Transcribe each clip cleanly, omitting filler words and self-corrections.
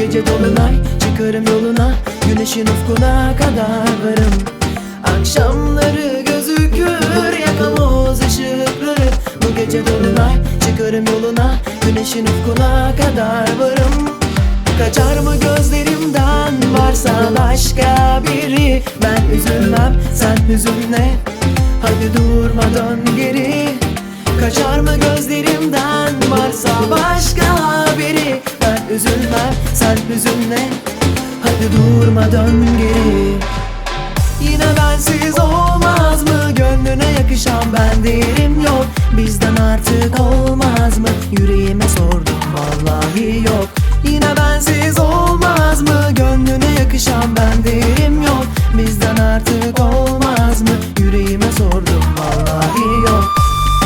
gece dolunay, çıkarım yoluna, güneşin ufkuna kadar varım. Akşamları gözükür yakamoz ışıkları. Bu gece dolunay, çıkarım yoluna, güneşin ufkuna kadar varım. Kaçar mı gözlerimden varsa başka biri? Ben üzülmem, sen hüzünle, hadi durma dön geri. Kaçar mı gözlerimden varsa başka biri? Ben üzülmem, sen hüzünle, hadi durma dön geri. Yine bensiz olmaz mı? Gönlüne yakışan ben değilim yok. Bizden artık olmaz mı? Yüreğime sordum vallahi yok. Yine bensiz olmaz mı? Gönlüne yakışan ben değilim yok. Bizden artık olmaz mı? Yüreğime sordum vallahi yok.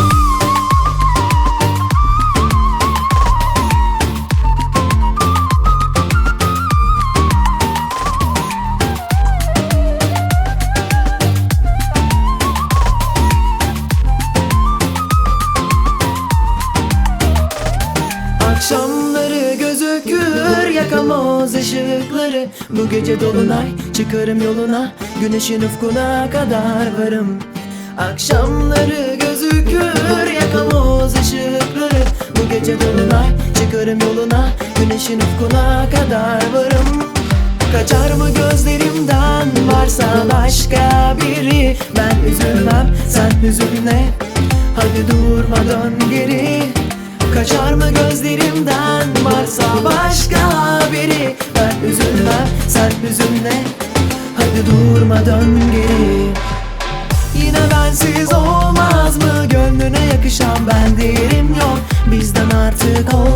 Akşamları gözükür yakamoz ışıkları. Bu gece dolunay, çıkarım yoluna, güneşin ufkuna kadar varım. Akşamları gözükür yakamoz ışıkları. Bu gece dolunay, çıkarım yoluna, güneşin ufkuna kadar varım. Kaçar mı gözlerimden varsa başka biri? Ben üzülmem, sen hüzünle, hadi durma dön geri. Kaçar mı gözlerimden varsa başka biri? Ben üzülmem, sen hüzünle, hadi durma dön geri. Yine bensiz olmaz mı? Gönlüne yakışan ben değilim yok. Bizden artık olmaz